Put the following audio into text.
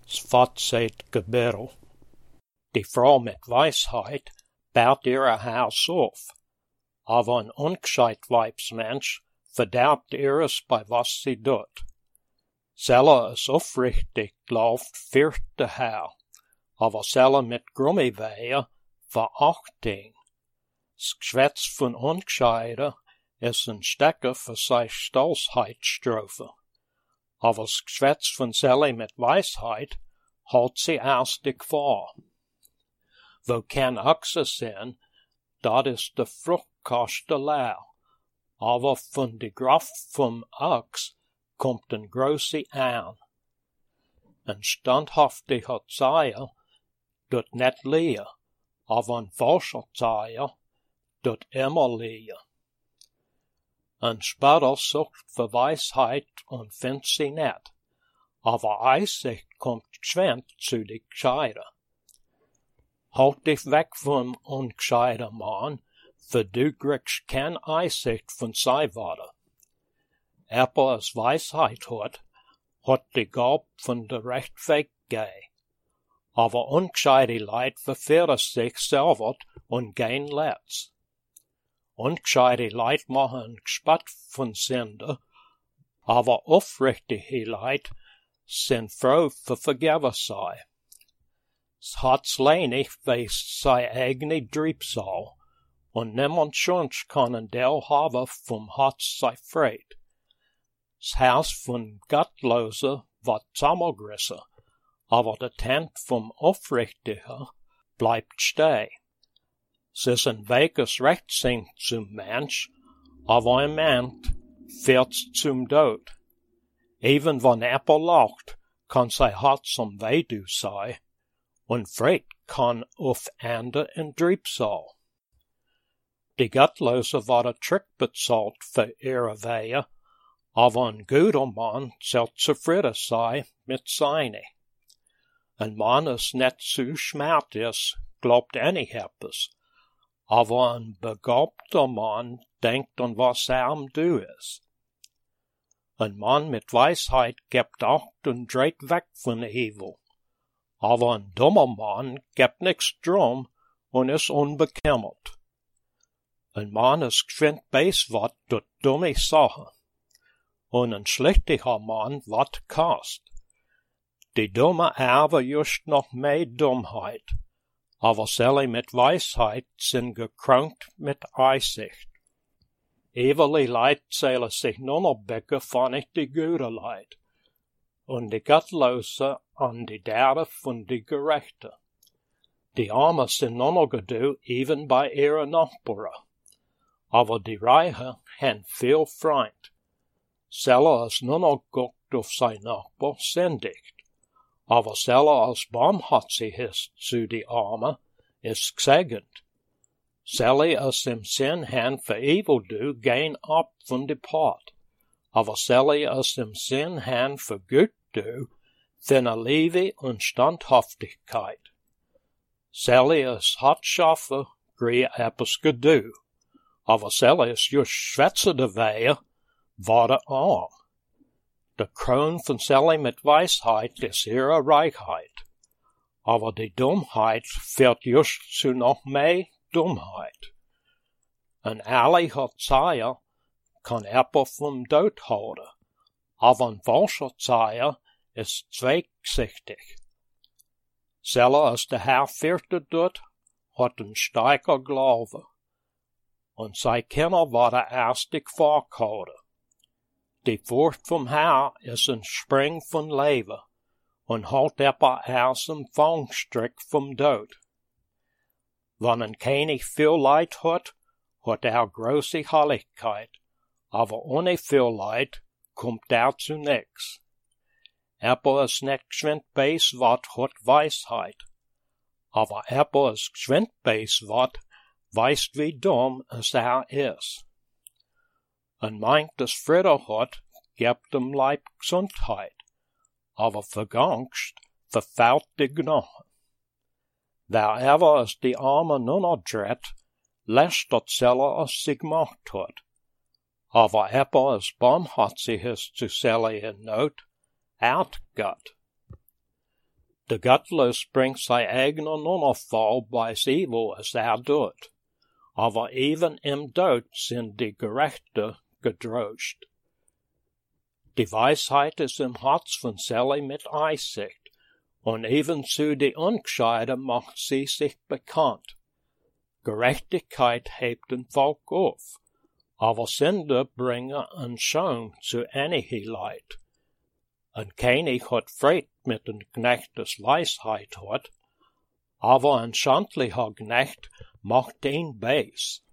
Sfatzet gebirl. Die Frau mit Weisheit baut ihre Haus auf, aber ein ungescheit Weibsmensch verderbt ihres bei was sie tut. Selle es aufrichtig läuft führt der Herr, aber Selle mit Grummiwehe veracht ihn. Das Geschwätz von Ungescheide ist ein Stecker für sei Stolzheitsstrophe, aber das Geschwätz von Selle mit Weisheit hält sie erstig vor. Wo kein Ochse sind, dat is de Fruchtkost leer, aber von de Kraft vom Ochs kommt een große aan. Een standhaftiger Zeier doet net leer, aber een falscher Zeier doet immer leer. Een Spötter sucht für Weisheit und findet sie net, aber Einsicht kommt geschwind zu de Gescheide. Halt dich weg vom ungescheiden Mann, für du kriegst kein Einsicht von sei Worte. Wer es Weisheit hat die Gabe von der Rechtweg geh. Aber ungescheide Leid verfehlen sich selber und gehen letzt. Ungescheide Leid machen Gespatt von Sünde, aber aufrichtige Leid sind froh für Vergeber sei. Hat's lenig weist sei eigene Triebsal, und niemand sonst kann ein Teil haben vom Hat's sei Freit. Das Haus von Gottlosen wird zusammengerissen, aber der Tent vom Aufrichtigen bleibt stehen. Es ist ein weges Rechtsinn zum Mensch, aber ein Mensch führt zum Tod. Even wenn Apple lacht, kann sei Hart zum Weidu sein, und Freit kann auf Ende in Triebsal. Die Gottlose worden Trick bezahlt für ihre Wehe, aber ein guter Mann soll zufrieden sein mit seine. Ein Mann ist net zu schmerz, glaubt etwas, aber ein begabter Mann denkt an was am Du ist. Ein Mann mit Weisheit gibt Acht und dreht weg von Evil. Aber ein dummer Mann gibt nix drum und ist unbekümmert. Ein Mann ist geschwind beis wat durch dumme Sachen. Und ein schlichtiger Mann wat kast. Die dumme Erbe just noch mehr Dummheit, aber Selle mit Weisheit sind gekrönt mit Einsicht. Eveli Leid zählen sich nur noch Bäcke von nicht die gute Leid. Und die Gottlose an die Derde von die Gerechte. Die Armen sind nur noch gedu, even bei ihren Nachbarn. Aber die Reiche haben viel Freund. Selle es nur noch guckt auf sein Nachbar sündigt. Aber Selle als barmherzig ist zu die Armen, ist gesegnet. Selle es im Sinn haben für evil du, gehen ab von die Part. Aber Selle es im Sinn haben für gut du, finne Liebe und Standhaftigkeit. Selle es hat schaffe, grie etwas gedu. Aber Selle es just schwätze de Wehe, warte arm. Der Kron von Selle mit Weisheit ist ihre Reichheit. Aber die Dummheit führt just zu noch mehr Dummheit. Ein ehrlicher Zeier kann Erbe vom Tod halten, aber ein falscher Zeier ist zweigsichtig. Selle als der Herr führte dort, hat ein starker Glaube, und sei Kinder war der erstig vorgehalten. Die Furcht vom Herr ist ein Spring von Leben, und halt etwa erst im Fangstrick vom Tod. Wenn ein König viel Leid hat große Herrlichkeit, aber ohne viel Leid kommt zu nix. Ist net geschwind beis wat hat Weisheit, aber ist geschwind beis wat weist wie dumm es ist. Ein meint, das Friede hat, gibt dem Leib Gesundheit, aber Vergangst verfällt die Knochen. Wer es die Arme nur noch dreht, lässt dort Selle es sich gemacht hat. Aber es barmherzig ist zu Selle in Not, Gott. De Gottlös bringt sig egna nonnerfall bei evil as död, aber even im Död sind die Gerechte gedrost. Die Weisheit ist im Herz von Sally mit Einsicht, und ebenzu die Ungescheide macht sie sich bekannt. Gerechtigkeit hebt den Volk auf, aber Sünde bringen ein Scham zu Einigkeit. Ein König hat Fried mit dem Knecht, das Weisheit hat, aber ein schändlicher Knecht macht ihn bös.